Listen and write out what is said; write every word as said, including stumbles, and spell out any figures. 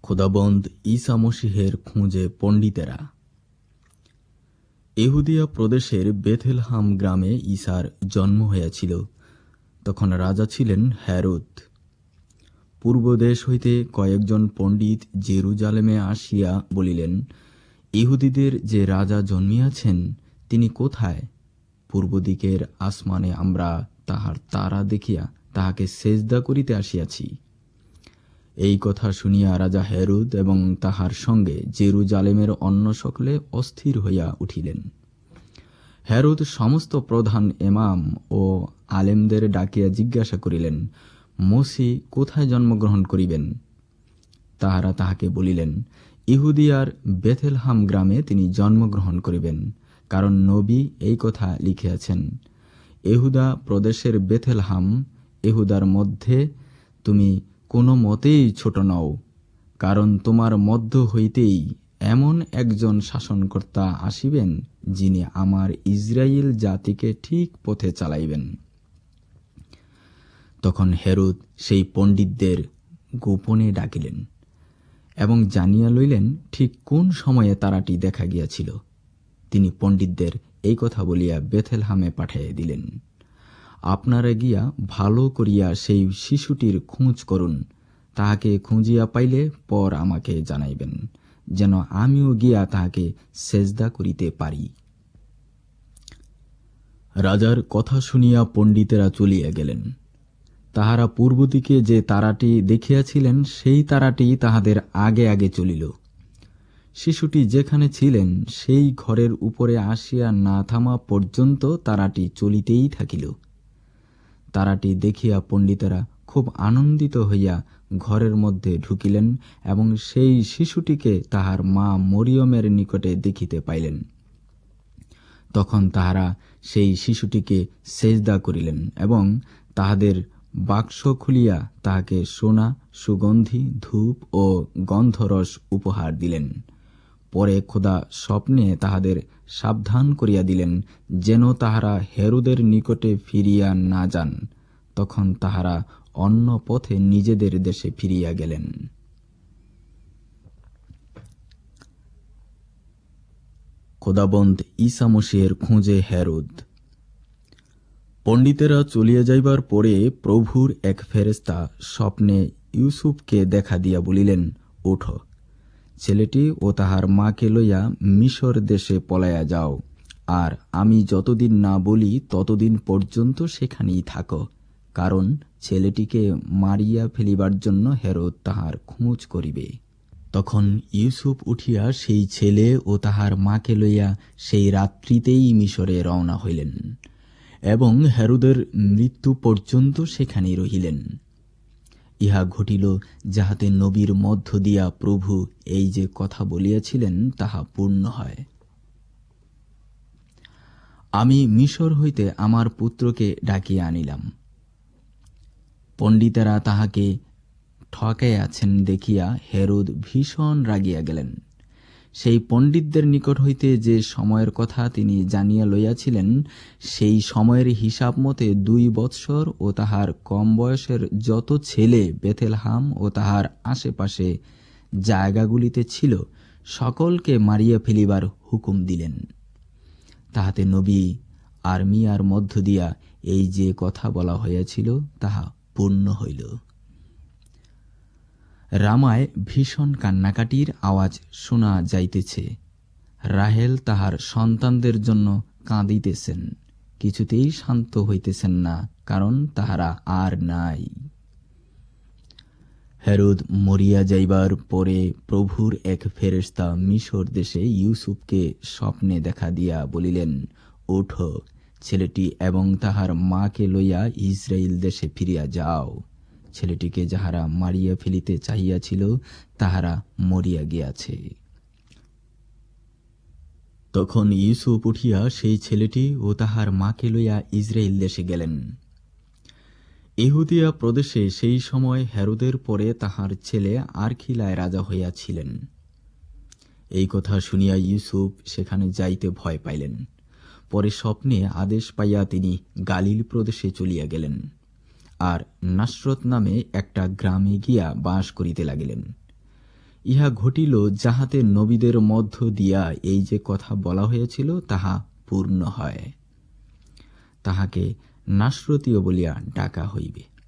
খোদাবন্দ ঈসা মসীহের খোঁজে পণ্ডিতেরা। ইহুদিয়া প্রদেশের বেথেলহাম গ্রামে ঈসার জন্ম হইয়াছিল। তখন রাজা ছিলেন হেরোদ। পূর্ব দেশ হইতে কয়েকজন পণ্ডিত জেরুজালেমে আসিয়া বলিলেন, ইহুদিদের যে রাজা জন্মিয়াছেন তিনি কোথায়? পূর্ব দিকের আসমানে আমরা তাহার তারা দেখিয়া তাহাকে সেজদা করিতে আসিয়াছি। এই কথা শুনিয়া রাজা হেরোদ এবং তাহার সঙ্গে জেরুজালেমের অন্য সকলে অস্থির হইয়া উঠিলেন। হেরোদ সমস্ত প্রধান ইমাম ও আলেমদের ডাকিয়া জিজ্ঞাসা করিলেন, মসীহ কোথায় জন্মগ্রহণ করিবেন? তাহারা তাহাকে বলিলেন, ইহুদিয়ার বেথেলহাম গ্রামে তিনি জন্মগ্রহণ করিবেন, কারণ নবী এই কথা লিখিয়াছেন, ইহুদা প্রদেশের বেথেলহাম, ইহুদার মধ্যে তুমি কোনো মতেই ছোট নও, কারণ তোমার মধ্য হইতেই এমন একজন শাসনকর্তা আসিবেন, যিনি আমার ইসরায়েল জাতিকে ঠিক পথে চালাইবেন। তখন হেরোদ সেই পণ্ডিতদের গোপনে ডাকিলেন এবং জানিয়া লইলেন ঠিক কোন সময়ে তারাটি দেখা গিয়াছিল। তিনি পণ্ডিতদের এই কথা বলিয়া বেথেলহামে পাঠাইয়া দিলেন, আপনারা গিয়া ভালো করিয়া সেই শিশুটির খোঁজ করুন, তাহাকে খুঁজিয়া পাইলে পর আমাকে জানাইবেন, যেন আমিও গিয়া তাহাকে সেজদা করিতে পারি। রাজার কথা শুনিয়া পণ্ডিতেরা চলিয়া গেলেন। তাহারা পূর্ব দিকে যে তারাটি দেখিয়াছিলেন সেই তারাটি তাহাদের আগে আগে চলিল। শিশুটি যেখানে ছিলেন সেই ঘরের উপরে আসিয়া না থামা পর্যন্ত তারাটি চলিতেই থাকিল। তারাটি দেখিয়া পণ্ডিতেরা খুব আনন্দিত হইয়া ঘরের মধ্যে ঢুকিলেন এবং সেই শিশুটিকে তাহার মা মরিয়মের নিকটে দেখিতে পাইলেন। তখন তাহারা সেই শিশুটিকে সেজদা করিলেন এবং তাহাদের বাক্স খুলিয়া তাহাকে সোনা, সুগন্ধি, ধূপ ও গন্ধরস উপহার দিলেন। পরে খোদা স্বপ্নে তাহাদের সাবধান করিয়া দিলেন, যেন তাহারা হেরোদের নিকটে ফিরিয়া না যান। তখন তাহারা অন্য পথে নিজেদের দেশে ফিরিয়া গেলেন। খোদাবন্দ ঈসা মসীহের খোঁজে হেরোদ। পণ্ডিতেরা চলিয়া যাইবার পরে প্রভুর এক ফেরেশতা স্বপ্নে ইউসুফকে দেখা দিয়া বলিলেন, ওঠ, ছেলেটি ও তাহার মাকে লইয়া মিশর দেশে পলাইয়া যাও, আর আমি যতদিন না বলি ততদিন পর্যন্ত সেখানেই থাকো, কারণ ছেলেটিকে মারিয়া ফেলিবার জন্য হেরোদ তাহার খোঁজ করিবে। তখন ইউসুফ উঠিয়া সেই ছেলে ও তাহার মাকে লইয়া সেই রাত্রিতেই মিশরে রওনা হইলেন এবং হেরোদের মৃত্যু পর্যন্ত সেখানেই রহিলেন। ইহা ঘটিল যাহাতে নবীর মধ্য দিয়া প্রভু এই যে কথা বলিয়াছিলেন তাহা পূর্ণ হয়। আমি মিশর হইতে আমার পুত্রকে ডাকিয়া আনিলাম। পণ্ডিতেরা তাহাকে ঠকাইয়াছেন দেখিয়া হেরোদ ভীষণ রাগিয়া গেলেন। সেই পণ্ডিতদের নিকট হইতে যে সময়ের কথা তিনি জানিয়া লইয়াছিলেন, সেই সময়ের হিসাব মতে দুই বৎসর ও তাহার কম বয়সের যত ছেলে বেথেলহাম ও তাহার আশেপাশে জায়গাগুলিতে ছিল, সকলকে মারিয়া ফেলিবার হুকুম দিলেন। তাহাতে নবী আরমিয়ার মধ্য দিয়া এই যে কথা বলা হইয়াছিল তাহা পূর্ণ হইল। রামায় ভীষণ কান্নাকাটির আওয়াজ শোনা যাইতেছে। রাহেল তাহার সন্তানদের জন্য কাঁদিতেছেন, কিছুতেই শান্ত হইতেছেন না, কারণ তাহারা আর নাই। হেরোদ মরিয়া যাইবার পরে প্রভুর এক ফেরেশতা মিশর দেশে ইউসুফকে স্বপ্নে দেখা দিয়া বলিলেন, ওঠ, ছেলেটি এবং তাহার মাকে লইয়া ইসরায়েল দেশে ফিরিয়া যাও, ছেলেটিকে যাহারা মারিয়া ফেলিতে চাহিয়াছিল তাহারা মরিয়া গিয়াছে। তখন ইউসুফ উঠিয়া সেই ছেলেটি ও তাহার মাকে লইয়া ইসরায়েল দেশে গেলেন। ইহুদিয়া প্রদেশে সেই সময় হেরোদের পরে তাহার ছেলে আরখিলায় রাজা হইয়াছিলেন। এই কথা শুনিয়া ইউসুফ সেখানে যাইতে ভয় পাইলেন। পরে স্বপ্নে আদেশ পাইয়া তিনি গালিল প্রদেশে চলিয়া গেলেন, আর নাসরত নামে একটা গ্রামে গিয়া বাস করিতে লাগিলেন। ইহা ঘটিল যাহাতে নবীদের মধ্য দিয়া এই যে কথা বলা হয়েছিল তাহা পূর্ণ হয়। তাহাকে নাসরতীয় বলিয়া ডাকা হইবে।